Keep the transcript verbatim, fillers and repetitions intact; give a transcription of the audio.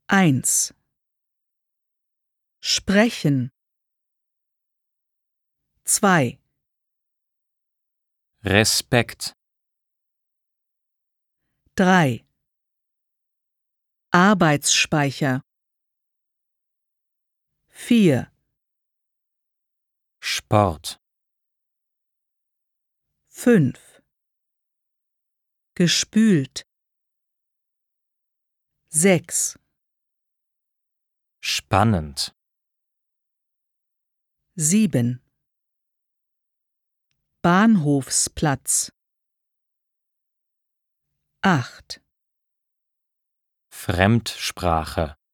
eins. Sprechen. zwei. Respekt. drei. Arbeitsspeicher. vier. Sport. fünf. Gespült. sechs. Spannend. sieben. Bahnhofsplatz. acht. Fremdsprache.